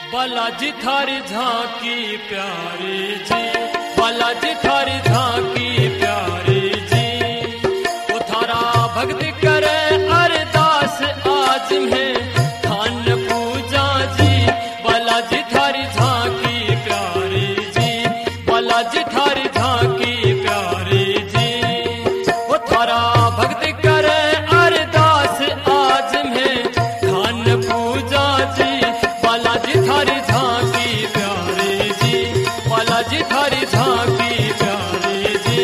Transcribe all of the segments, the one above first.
बालाजी थारी झांकी प्यारी जी, बालाजी थारी झांकी प्यारी जी। वो थारा भक्त करे अरदास आज में थान पूजा जी। बालाजी थारी झांकी प्यारी जी, बालाजी थारी झांकी प्यारी जी। वो थारा भक्त करे अरदास आज में थान पूजा जी। बालाजी थारी झांकी प्यारी जी, बालाजी थारी झांकी प्यारी जी।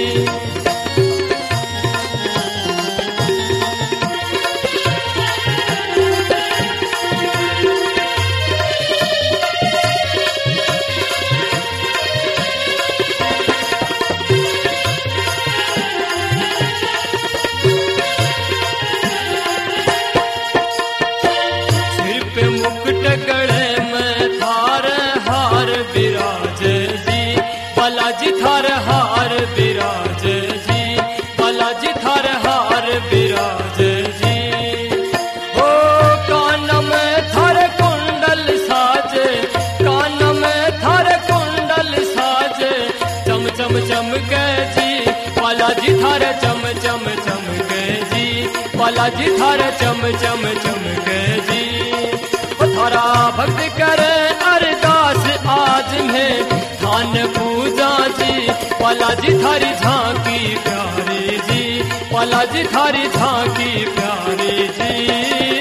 सिर पे मुकुट गले में थार हार विराजे जी। बालाजी थार हार विराजे जी, बालाजी थार हार विराजे जी। ओ कान में थार कुंडल साजे, कान में थार कुंडल साजे। चम चम चमके जी, बालाजी थार चम चम चमके जी। बालाजी थार चम चम चमके जी। वो थारा भक्त करे अरदास आज में थान पूजा जी। बालाजी थारी झांकी प्यारी जी, बालाजी थारी झांकी प्यारी जी।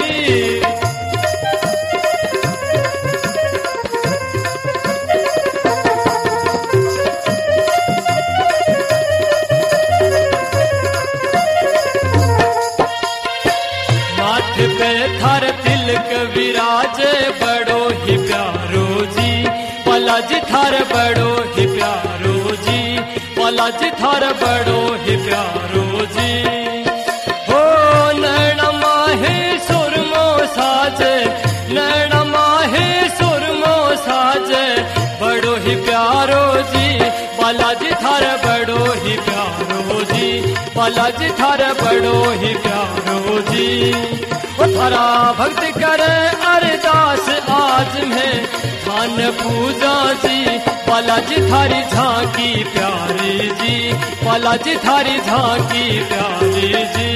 माथे पे थार तिलक विराजे बड़ो ही प्यारो जी। बालाजी थार बड़ो ही प्यारो जी, बालाजी थार बड़ो ही प्यारो जी। हो नैन माहे सुरमो साजे, नैन माहे सुरमो साजे। बड़ो ही प्यारो जी, बालाजी थार बड़ो ही प्यारो जी। बालाजी थार बड़ो ही प्यारो जी। वो थारा भक्त करे अरदास आज में थान पूजा जी। बालाजी थारी झांकी प्यारी जी, बालाजी थारी झांकी प्यारी जी।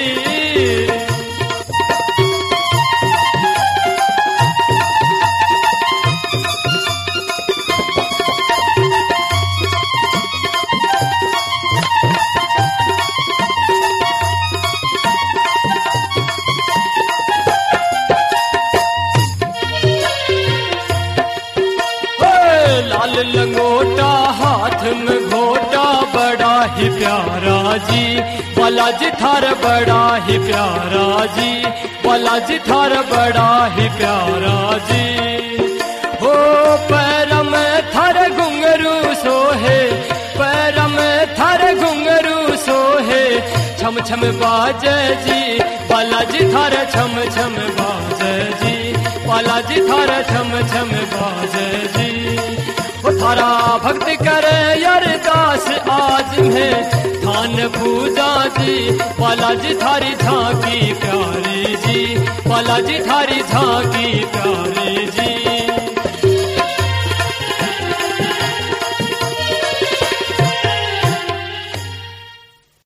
लाल लंगोटा हाथ में घोटा बड़ा ही प्यारा जी। बालाजी थार बड़ा ही प्यारा जी, बालाजी थार बड़ा ही प्यारा जी। हो पैर में थार घुंघरू सोहे, पैर में थार घुंघरू सोहे। छम छम बाजे जी, बालाजी थार छम छम बाजे जी। बालाजी थार छम छम बाजे जी। वो थारा भक्त करे अरदास आज में थान पूजा जी। बालाजी थारी झांकी प्यारी जी, बालाजी थारी झांकी प्यारी जी।